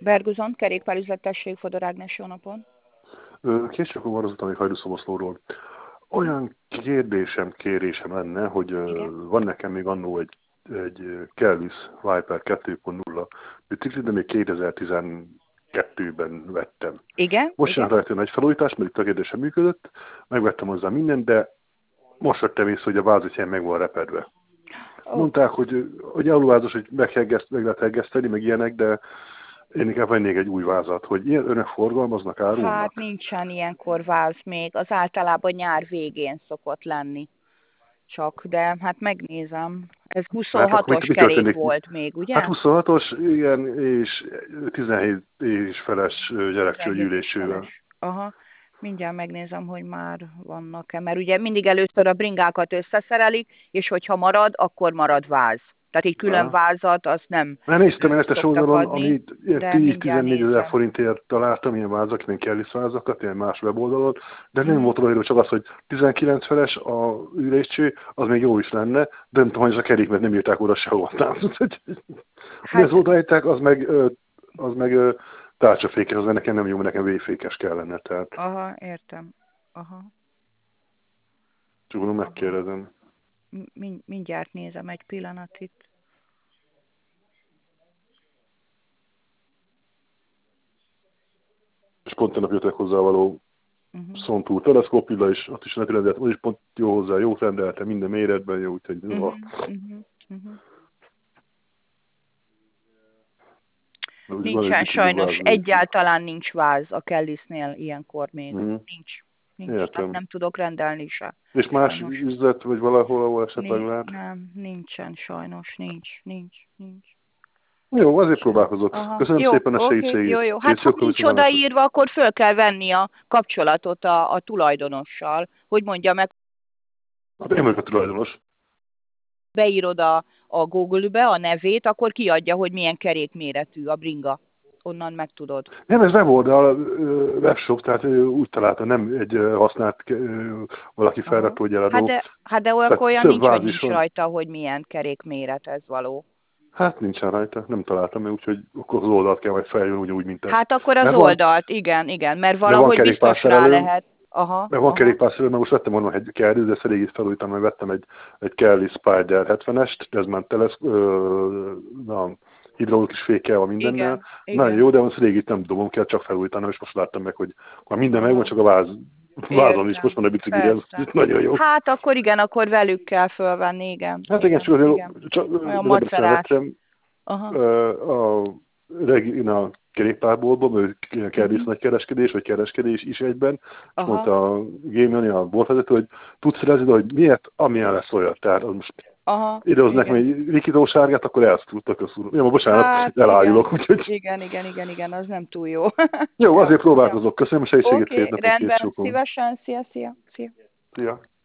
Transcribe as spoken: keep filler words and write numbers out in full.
Berguzon, kerékpárüzlettesség, Fodor Ágnes, jó napon. Később van azután, hogy Hajdúszoboszlóról. Olyan kérdésem, kérésem lenne, hogy Igen? van nekem még annó egy, egy Kelvis Viper kettő pont nulla bicikli, de még kétezer-tizenkettőben vettem. Igen? Most Igen? jön rajta egy felújítás, mert itt a kérdésem működött, megvettem hozzá mindent, de most vettem észre, hogy a vázitjány meg van repedve. Oh. Mondták, hogy, hogy alulvázos, hogy meg, heggeszt, meg lehet heggeszteni, meg ilyenek, de én inkább vennék egy új vázat, hogy ilyen önök forgalmaznak, árulnak? Hát nincsen ilyenkor váz még, az általában nyár végén szokott lenni. Csak, de hát megnézem. Ez huszonhatos hát, kerék volt még, ugye? Hát huszonhatos, igen, és tizenhét és feles gyerekcsőgyűlésűvel. Aha, mindjárt megnézem, hogy már vannak-e, mert ugye mindig először a bringákat összeszerelik, és hogyha marad, akkor marad váz. Tehát így külön vázat, az nem. Nem néztem én ezt a oldalon, amit tíz-tizennégy ezer forintért találtam, ilyen vázak, ilyen Kellis vázakat, ilyen más weboldalon, de nem hmm. volt odaírva, csak az, hogy tizenkilenc feles a üléscső, az még jó is lenne, de nem tudom, hogy ez a kerék, mert nem írták oda sehol. Hát, ez odaírták, az meg, az meg tárcsafékes, az nekem nem jó, mert nekem véfékes kellene. Tehát. Aha, értem. Aha. Csak mondom, megkérdezem. Mind, mindjárt nézem egy pillanat itt. És pont tegnap jöttek hozzá való uh-huh. Szontúr teleszkópilla, és ott is rendeltem, az is pont jó hozzá, jó rendeltem, minden méretben jó, úgyhogy uh-huh. uh-huh. uh-huh. Nincsen sajnos, egyáltalán nincs váz a Kellisnél ilyenkor még. Uh-huh. Nincs. Nincs, nem tudok rendelni se. És más sajnos. Üzlet, vagy valahol, ahol esetleg nincs, lehet? Nem, nincsen sajnos, nincs, nincs, nincs. Jó, azért próbálkozok. Aha. Köszönöm jó, szépen a okay, segítségét. Jó, jó. Hát ha nincs odaírva, akkor föl kell venni a kapcsolatot a, a tulajdonossal, hogy mondja meg. Hát én vagyok a tulajdonos. Beírod a, a Google-be a nevét, akkor kiadja, hogy milyen kerékméretű a bringa. Onnan megtudod. Nem, ez weboldal, webshop, tehát úgy találta, nem egy használt valaki felrakó gyeladó. Hát de, hát de olyan, olyan nincs, hogy nincs rajta, hogy milyen kerékméret ez való. Hát nincsen rajta, nem találtam meg, úgyhogy akkor az oldalt kell majd feljön ugyanúgy, mint ez. Hát akkor az mert oldalt, van, igen, igen, mert valahogy biztos rá lehet. Aha, mert van kerékpárszerelő, mert most vettem volna egy Kellis, de ezt elég is felújítam, mert vettem egy, egy Kellis Spider hetvenest, ez már telesz, ö, na, hidraulikus fékkel van mindennel. Igen, nagyon igen. Jó, de most régi nem dobom kell, csak felújítanom, és most láttam meg, hogy már minden megvan, csak a váz, vázon is, most van a bicikli, ez nagyon jó. Hát akkor igen, akkor velük kell fölvenni, igen. Hát igen, csak azért szerettem a Regina kerékpárboltban, ő Kellis nagy kereskedés, vagy kereskedés is egyben, és mondta a Gémioni, a boltvezető, hogy tudsz szerezni, hogy miért, amilyen lesz olyan. Tehát az most idehoz nekem egy rikító sárgát, akkor elsztúrtak a szúró. Ja, bocsánat, hát, elájulok. Igen. Úgyhogy... igen, igen, igen, igen, az nem túl jó. Jó, azért próbálkozok. Köszönöm a segítséget. Oké, okay, rendben, szívesen. Szia, szia, szia. Szia.